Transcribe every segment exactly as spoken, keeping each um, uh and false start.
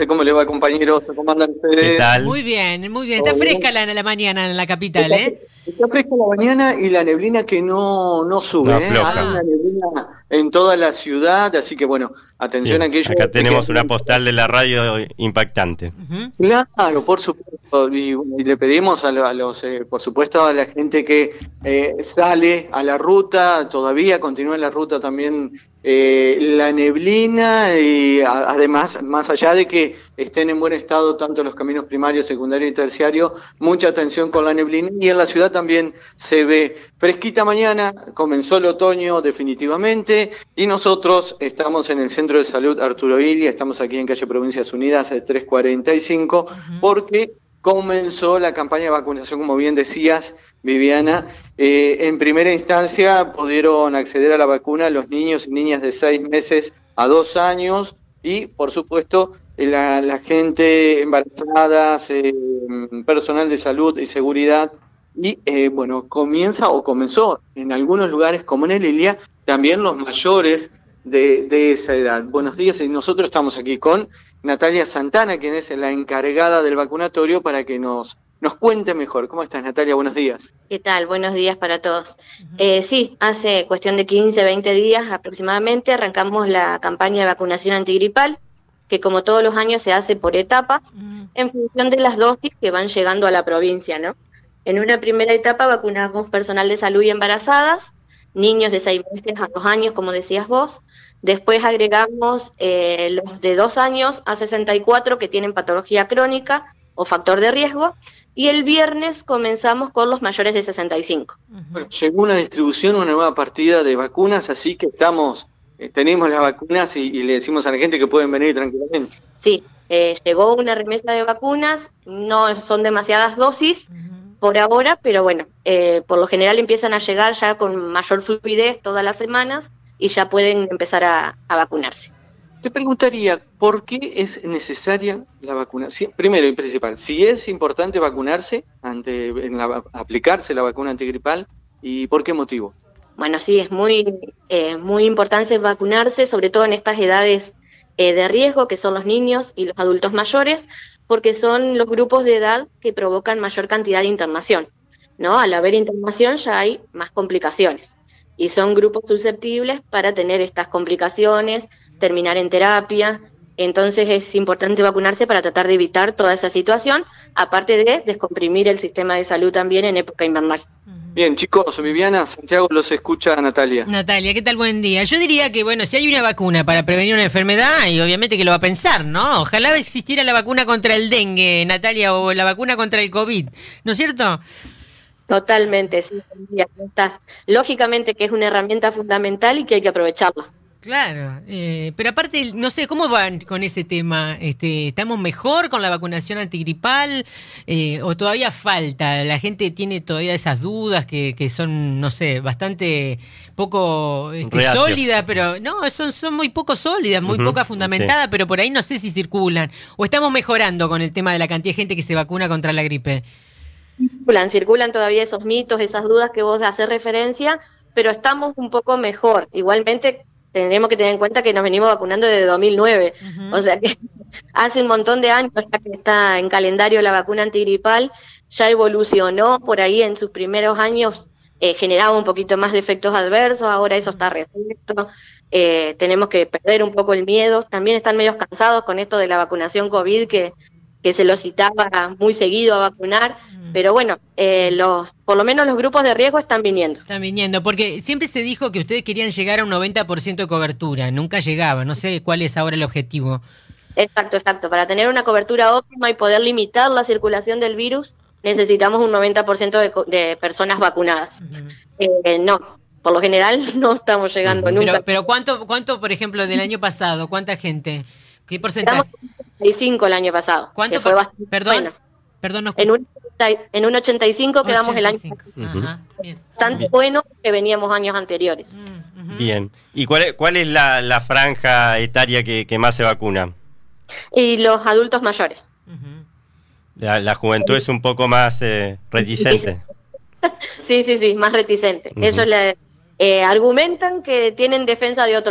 sé cómo le va, compañeros, ¿cómo andan ustedes? ¿Qué tal? Muy bien, muy bien. Está fresca la, la mañana en la capital, está, ¿eh? Está fresca la mañana y la neblina que no, no sube, No ¿eh? afloja. Hay una neblina en toda la ciudad, así que bueno, atención Sí, a aquellos... acá tenemos que... una postal de la radio impactante. Uh-huh. Claro, por supuesto, y, y le pedimos a, lo, a los, eh, por supuesto, a la gente que eh, sale a la ruta, todavía continúa en la ruta también eh, la neblina y a, además, más allá de que estén en buen estado tanto los caminos primarios, secundario y terciario, mucha atención con la neblina y en la ciudad también se ve fresquita mañana, comenzó el otoño definitivamente y nosotros estamos en el Centro de Salud Arturo Illia, estamos aquí en calle Provincias Unidas, trescientos cuarenta y cinco, uh-huh. porque comenzó la campaña de vacunación, como bien decías, Viviana. Eh, en primera instancia pudieron acceder a la vacuna los niños y niñas de seis meses a dos años y, por supuesto, la, la gente embarazada, eh, personal de salud y seguridad. Y, eh, bueno, comienza o comenzó en algunos lugares, como en el Illia, también los mayores de, de esa edad. Buenos días, y nosotros estamos aquí con Natalia Santana, quien es la encargada del vacunatorio, para que nos, nos cuente mejor. ¿Cómo estás, Natalia? Buenos días. ¿Qué tal? Buenos días para todos. Uh-huh. Eh, sí, hace cuestión de quince, veinte días aproximadamente arrancamos la campaña de vacunación antigripal, que como todos los años se hace por etapas, uh-huh. en función de las dosis que van llegando a la provincia, ¿no? En una primera etapa vacunamos personal de salud y embarazadas, niños de seis meses a dos años, como decías vos. Después agregamos eh, los de dos años a sesenta y cuatro que tienen patología crónica o factor de riesgo. Y el viernes comenzamos con los mayores de sesenta y cinco. Bueno, llegó una distribución, una nueva partida de vacunas, así que estamos, eh, tenemos las vacunas y, y le decimos a la gente que pueden venir tranquilamente. Sí, eh, llegó una remesa de vacunas, no son demasiadas dosis, uh-huh. por ahora, pero bueno, eh, por lo general empiezan a llegar ya con mayor fluidez todas las semanas y ya pueden empezar a, a vacunarse. Te preguntaría, ¿por qué es necesaria la vacunación? Primero y principal, si es importante vacunarse, ante, en la, aplicarse la vacuna antigripal, ¿y por qué motivo? Bueno, sí, es muy, eh, muy importante vacunarse, sobre todo en estas edades eh, de riesgo, que son los niños y los adultos mayores, porque son los grupos de edad que provocan mayor cantidad de internación, ¿no? Al haber internación ya hay más complicaciones, y son grupos susceptibles para tener estas complicaciones, terminar en terapia. Entonces es importante vacunarse para tratar de evitar toda esa situación, aparte de descomprimir el sistema de salud también en época invernal. Bien, chicos, Viviana, Santiago los escucha, Natalia. Natalia, ¿qué tal? Buen día. Yo diría que, bueno, si hay una vacuna para prevenir una enfermedad, y obviamente que lo va a pensar, ¿no? Ojalá existiera la vacuna contra el dengue, Natalia, o la vacuna contra el COVID, ¿no es cierto? Totalmente, sí. Lógicamente que es una herramienta fundamental y que hay que aprovecharla. Claro, eh, pero aparte, no sé, ¿cómo van con ese tema? Este, ¿estamos mejor con la vacunación antigripal eh, o todavía falta? La gente tiene todavía esas dudas que, que son, no sé, bastante poco este, sólidas, pero no, son, son muy poco sólidas, muy uh-huh, poca fundamentada, sí. Pero por ahí no sé si circulan. ¿O estamos mejorando con el tema de la cantidad de gente que se vacuna contra la gripe? Circulan, circulan todavía esos mitos, esas dudas que vos haces referencia, pero estamos un poco mejor. Igualmente tendremos que tener en cuenta que nos venimos vacunando desde dos mil nueve, uh-huh. O sea que hace un montón de años ya que está en calendario la vacuna antigripal, ya evolucionó por ahí en sus primeros años, eh, generaba un poquito más de efectos adversos, ahora eso está resuelto, eh, tenemos que perder un poco el miedo, también están medio cansados con esto de la vacunación COVID que que se los citaba muy seguido a vacunar, mm. pero bueno, eh, los por lo menos los grupos de riesgo están viniendo. Están viniendo, porque siempre se dijo que ustedes querían llegar a un noventa por ciento de cobertura, nunca llegaba, no sé cuál es ahora el objetivo. Exacto, exacto, para tener una cobertura óptima y poder limitar la circulación del virus, necesitamos un noventa por ciento de, de personas vacunadas. Uh-huh. eh, no, por lo general no estamos llegando uh-huh. nunca. Pero, pero ¿cuánto, cuánto, por ejemplo, del año pasado, cuánta gente? ¿Qué porcentaje? Estamos en ochenta y cinco el año pasado. ¿Cuánto fue bastante Perdón, bueno. perdón, no en, un, en un ochenta y cinco quedamos ochenta y cinco el año pasado. Ajá, bien. Bastante bien. Bueno que veníamos años anteriores. Uh-huh. Bien. ¿Y cuál es, cuál es la, la franja etaria que, que más se vacuna? Y los adultos mayores. Uh-huh. La, la juventud sí. Es un poco más eh, reticente. Sí, sí, sí, más reticente. Uh-huh. Ellos le, eh, argumentan que tienen defensa de otro lado.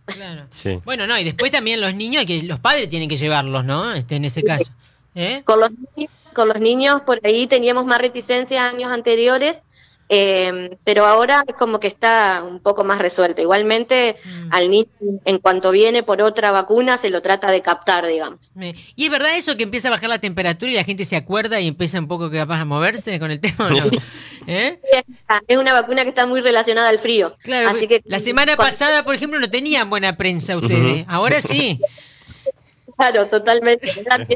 Claro. Sí. Bueno, no, y después también los niños, que los padres tienen que llevarlos, ¿no? Este, en ese caso. ¿Eh? Con los niños, con los niños por ahí teníamos más reticencia años anteriores, eh, pero ahora es como que está un poco más resuelto. Igualmente, mm. al niño, en cuanto viene por otra vacuna, se lo trata de captar, digamos. ¿Y es verdad eso que empieza a bajar la temperatura y la gente se acuerda y empieza un poco capaz a moverse con el tema? ¿No? ¿Eh? Es una vacuna que está muy relacionada al frío. Claro, así que la semana cuando... pasada, por ejemplo, no tenían buena prensa ustedes. Uh-huh. Ahora sí. Claro, totalmente.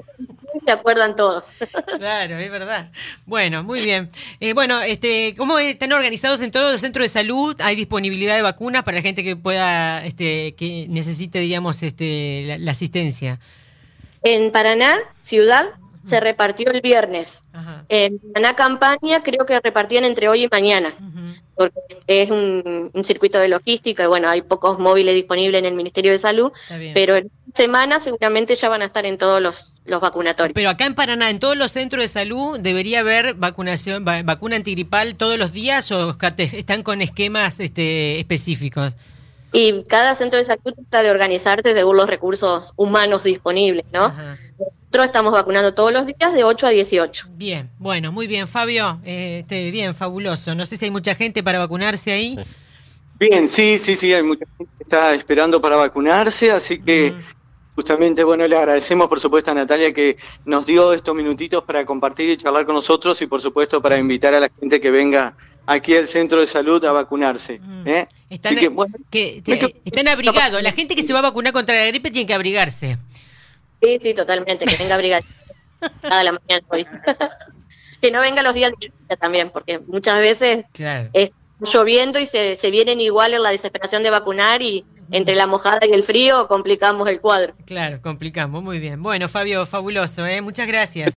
Se acuerdan todos. Claro, es verdad. Bueno, muy bien. Eh, bueno, este, ¿cómo están organizados en todos los centros de salud? ¿Hay disponibilidad de vacunas para la gente que pueda, este, que necesite, digamos, este, la, la asistencia? En Paraná, ciudad, se repartió el viernes. Ajá. En Paraná Campaña creo que repartían entre hoy y mañana. Uh-huh. Porque es un, un circuito de logística y bueno, hay pocos móviles disponibles en el Ministerio de Salud, pero en semana seguramente ya van a estar en todos los, los vacunatorios. Pero acá en Paraná, en todos los centros de salud, ¿debería haber vacunación, vacuna antigripal todos los días o están con esquemas este, específicos? Y cada centro de salud trata de organizarse según los recursos humanos disponibles, ¿no? Ajá. Nosotros estamos vacunando todos los días de ocho a dieciocho. Bien, bueno, muy bien, Fabio. Eh, este, bien, fabuloso. No sé si hay mucha gente para vacunarse ahí. Sí. Bien, sí, sí, sí, hay mucha gente que está esperando para vacunarse, así que uh-huh. justamente, bueno, le agradecemos por supuesto a Natalia que nos dio estos minutitos para compartir y charlar con nosotros y por supuesto para invitar a la gente que venga aquí al centro de salud a vacunarse. ¿eh? Están, que, bueno, que, te, están abrigados. La gente que se va a vacunar contra la gripe tiene que abrigarse. Sí, sí, totalmente, que venga abrigado cada la mañana hoy. Que no venga los días de lluvia también, porque muchas veces claro. es lloviendo y se, se vienen igual en la desesperación de vacunar y entre la mojada y el frío complicamos el cuadro. Claro, complicamos, muy bien. Bueno, Fabio, fabuloso, ¿eh? Muchas gracias.